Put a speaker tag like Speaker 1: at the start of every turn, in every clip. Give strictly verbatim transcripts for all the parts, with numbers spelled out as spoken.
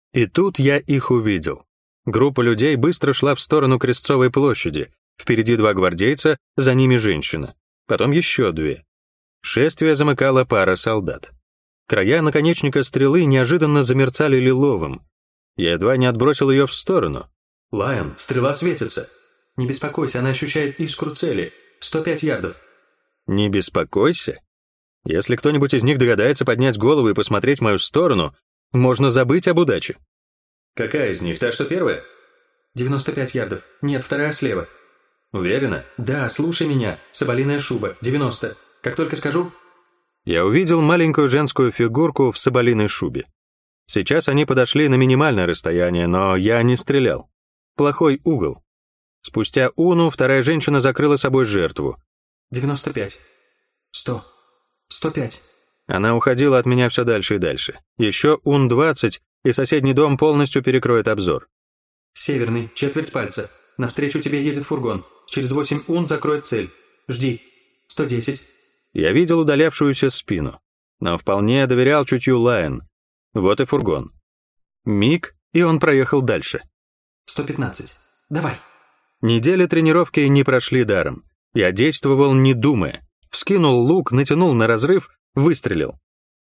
Speaker 1: И тут я их увидел. Группа людей быстро шла в сторону Крестцовой площади. Впереди два гвардейца, за ними женщина. Потом еще две. Шествие замыкала пара солдат. Края наконечника стрелы неожиданно замерцали лиловым. Я едва не отбросил ее в сторону.
Speaker 2: «Лайон, стрела светится. Не беспокойся, она ощущает искру цели. сто пять ярдов».
Speaker 1: «Не беспокойся? Если кто-нибудь из них догадается поднять голову и посмотреть в мою сторону, можно забыть об удаче».
Speaker 2: «Какая из них? Та, что первая?» девяносто пять ярдов. Нет, вторая слева».
Speaker 1: «Уверена?»
Speaker 2: «Да, слушай меня. Соболиная шуба. девяносто. Как только скажу...»
Speaker 1: Я увидел маленькую женскую фигурку в соболиной шубе. Сейчас они подошли на минимальное расстояние, но я не стрелял. Плохой угол. Спустя уну вторая женщина закрыла собой жертву.
Speaker 2: девяносто пять. сто. сто пять.
Speaker 1: Она уходила от меня все дальше и дальше. Еще ун двадцать, и соседний дом полностью перекроет обзор.
Speaker 2: «Северный, четверть пальца. Навстречу тебе едет фургон. Через восемь ун закроет цель. Жди. сто десять».
Speaker 1: Я видел удалявшуюся спину, но вполне доверял чутью Лайон. Вот и фургон. Миг, и он проехал дальше.
Speaker 2: сто пятнадцать. Давай.
Speaker 1: Недели тренировки не прошли даром. Я действовал, не думая. Вскинул лук, натянул на разрыв, выстрелил.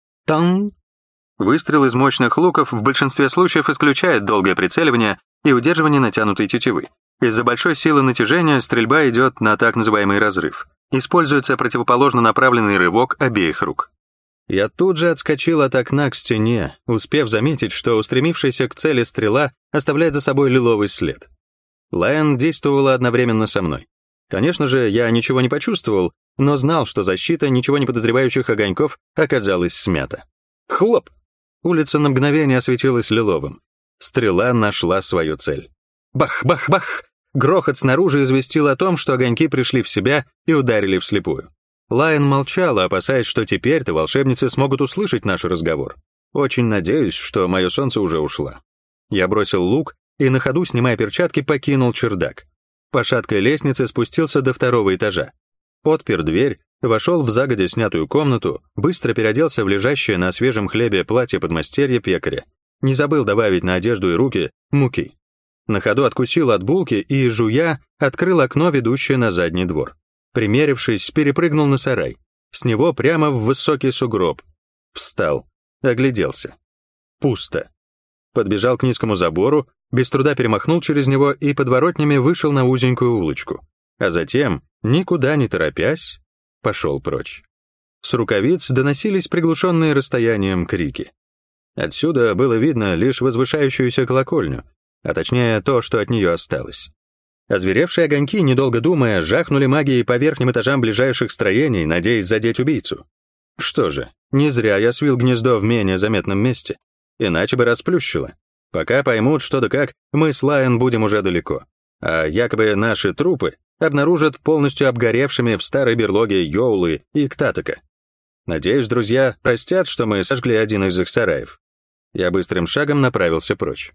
Speaker 1: Тан! Выстрел из мощных луков в большинстве случаев исключает долгое прицеливание и удерживание натянутой тетивы. Из-за большой силы натяжения стрельба идет на так называемый разрыв. Используется противоположно направленный рывок обеих рук. Я тут же отскочил от окна к стене, успев заметить, что устремившаяся к цели стрела оставляет за собой лиловый след. Лайон действовала одновременно со мной. Конечно же, я ничего не почувствовал, но знал, что защита ничего не подозревающих огоньков оказалась смята. Хлоп! Улица на мгновение осветилась лиловым. Стрела нашла свою цель. Бах-бах-бах! Грохот снаружи известил о том, что огоньки пришли в себя и ударили вслепую. Лайон молчала, опасаясь, что теперь-то волшебницы смогут услышать наш разговор. Очень надеюсь, что мое солнце уже ушло. Я бросил лук и на ходу, снимая перчатки, покинул чердак. По шаткой лестнице спустился до второго этажа. Отпер дверь, вошел в загодя снятую комнату, быстро переоделся в лежащее на свежем хлебе платье подмастерья пекаря. Не забыл добавить на одежду и руки муки. На ходу откусил от булки и, жуя, открыл окно, ведущее на задний двор. Примерившись, перепрыгнул на сарай. С него прямо в высокий сугроб. Встал, огляделся. Пусто. Подбежал к низкому забору, без труда перемахнул через него и подворотнями вышел на узенькую улочку. А затем, никуда не торопясь, пошел прочь. С рукавиц доносились приглушенные расстоянием крики. Отсюда было видно лишь возвышающуюся колокольню, а точнее то, что от нее осталось. Озверевшие огоньки, недолго думая, жахнули магией по верхним этажам ближайших строений, надеясь задеть убийцу. Что же, не зря я свил гнездо в менее заметном месте, иначе бы расплющило. Пока поймут, что да как, мы с Лайон будем уже далеко, а якобы наши трупы обнаружат полностью обгоревшими в старой берлоге Йоулы и Ктатока. Надеюсь, друзья простят, что мы сожгли один из их сараев. Я быстрым шагом направился прочь.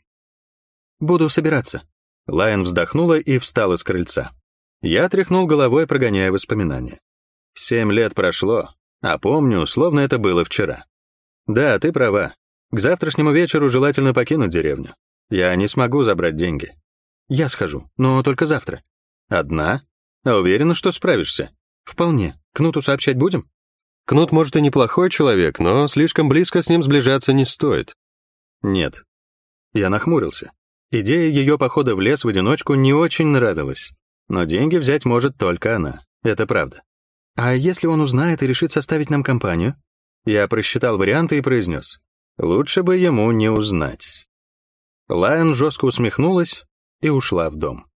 Speaker 2: «Буду собираться».
Speaker 1: Лайон вздохнула и встала с крыльца. Я тряхнул головой, прогоняя воспоминания. Семь лет прошло, а помню, словно это было вчера. Да, ты права. К завтрашнему вечеру желательно покинуть деревню. Я не смогу забрать деньги.
Speaker 2: Я схожу, но только завтра.
Speaker 1: Одна? А уверена, что справишься?
Speaker 2: Вполне. Кнуту сообщать будем?
Speaker 1: Кнут, может, и неплохой человек, но слишком близко с ним сближаться не стоит. Нет. Я нахмурился. Идея ее похода в лес в одиночку не очень нравилась. Но деньги взять может только она. Это правда.
Speaker 2: А если он узнает и решит составить нам компанию?
Speaker 1: Я просчитал варианты и произнес. Лучше бы ему не узнать. Лайон жестко усмехнулась и ушла в дом.